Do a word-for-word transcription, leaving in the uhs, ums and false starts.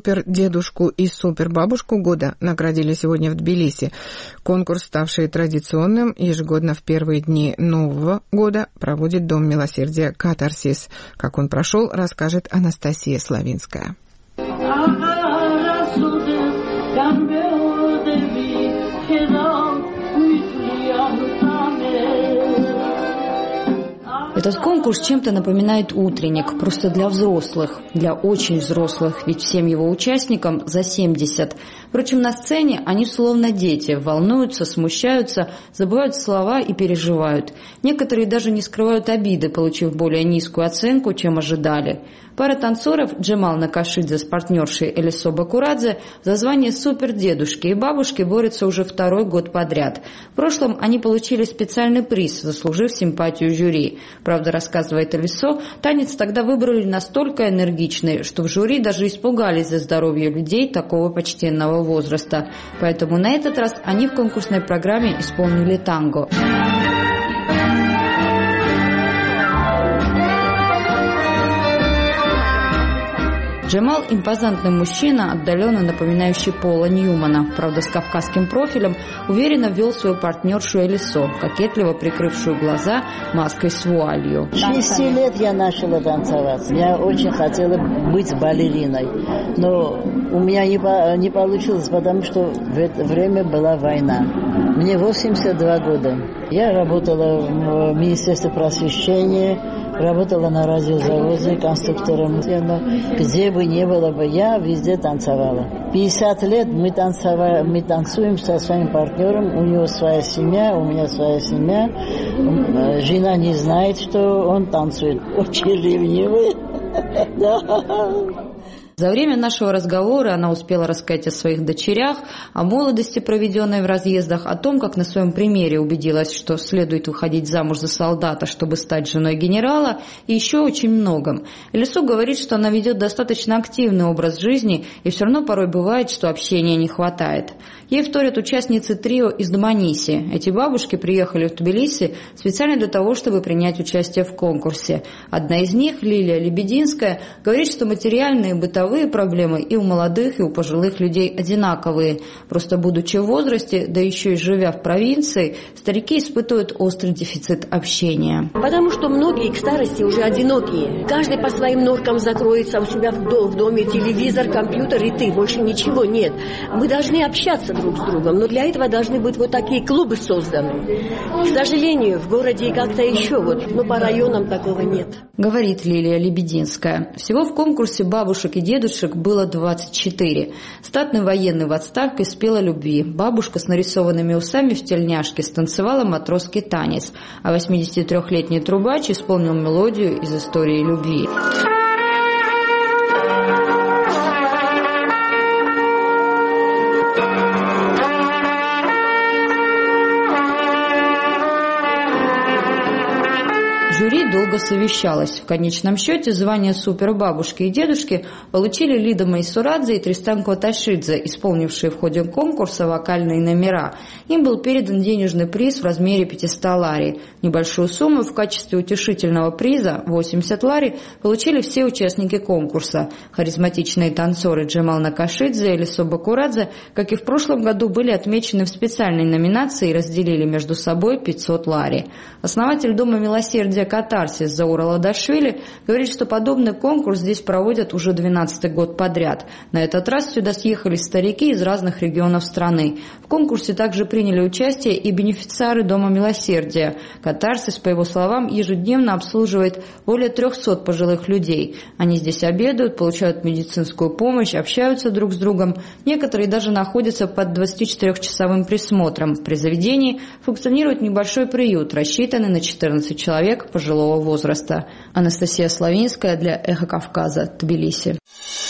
Супердедушку и супербабушку года наградили сегодня в Тбилиси. Конкурс, ставший традиционным, ежегодно в первые дни Нового года проводит Дом милосердия «Катарсис». Как он прошел, расскажет Анастасия Славинская. Этот конкурс чем-то напоминает утренник, просто для взрослых, для очень взрослых, ведь всем его участникам за семьдесят. Впрочем, на сцене они словно дети, волнуются, смущаются, забывают слова и переживают. Некоторые даже не скрывают обиды, получив более низкую оценку, чем ожидали. Пара танцоров, Джемал Накашидзе с партнершей Элисо Бакурадзе, за звание супердедушки и бабушки борются уже второй год подряд. В прошлом они получили специальный приз, заслужив симпатию жюри. Правда, рассказывает Элисо, танец тогда выбрали настолько энергичный, что в жюри даже испугались за здоровье людей такого почтенного возраста. Поэтому на этот раз они в конкурсной программе исполнили танго. Джемал – импозантный мужчина, отдаленно напоминающий Пола Ньюмана, правда с кавказским профилем, уверенно ввел свою партнершу Элисо, кокетливо прикрывшую глаза маской с вуалью. С шести лет я начала танцевать. Я очень хотела быть балериной, но у меня не, по, не получилось, потому что в это время была война. Мне восемьдесят два года. Я работала в Министерстве просвещения, работала на радиозаводе конструктором. Но где бы ни было бы, я везде танцевала. пятьдесят лет мы, танцевали, мы танцуем со своим партнером. У него своя семья, у меня своя семья. Жена не знает, что он танцует. Очень ревнивый. За время нашего разговора она успела рассказать о своих дочерях, о молодости, проведенной в разъездах, о том, как на своем примере убедилась, что следует выходить замуж за солдата, чтобы стать женой генерала, и еще очень многом. Элисо говорит, что она ведет достаточно активный образ жизни, и все равно порой бывает, что общения не хватает. Ей вторят участницы трио из Дманиси. Эти бабушки приехали в Тбилиси специально для того, чтобы принять участие в конкурсе. Одна из них, Лилия Лебединская, говорит, что материальные и бытовые проблемы и у молодых, и у пожилых людей одинаковые. Просто будучи в возрасте, да еще и живя в провинции, старики испытывают острый дефицит общения. Потому что многие к старости уже одинокие. Каждый по своим норкам закроется, у себя в доме телевизор, компьютер и ты. Больше ничего нет. Мы должны общаться друг с другом, но для этого должны быть вот такие клубы созданы. К сожалению, в городе как-то еще вот, но по районам такого нет. Говорит Лилия Лебединская. Всего в конкурсе бабушек и дедушек было двадцать четыре. Статный военный в отставке спел о любви. Бабушка с нарисованными усами в тельняшке станцевала матросский танец, а восьмидесятитрёхлетний трубач исполнил мелодию из истории любви. Жюри долго совещалось. В конечном счете звание супербабушки и дедушки получили Лида Майсурадзе и Тристан Коташидзе, исполнившие в ходе конкурса вокальные номера. Им был передан денежный приз в размере пятьсот лари. Небольшую сумму в качестве утешительного приза, восемьдесят лари, получили все участники конкурса. Харизматичные танцоры Джемал Накашидзе и Элисо Бакурадзе, как и в прошлом году, были отмечены в специальной номинации и разделили между собой пятьсот лари. Основатель Дома милосердия «Катарсис» Заура Ладашвили говорит, что подобный конкурс здесь проводят уже двенадцатый год подряд. На этот раз сюда съехались старики из разных регионов страны. В конкурсе также приняли участие и бенефициары Дома милосердия. «Катарсис», по его словам, ежедневно обслуживает более трехсот пожилых людей. Они здесь обедают, получают медицинскую помощь, общаются друг с другом. Некоторые даже находятся под двадцатичетырёхчасовым присмотром. При заведении функционирует небольшой приют, рассчитанный на четырнадцать человек пожилого возраста. Анастасия Славинская для «Эхо Кавказа», Тбилиси.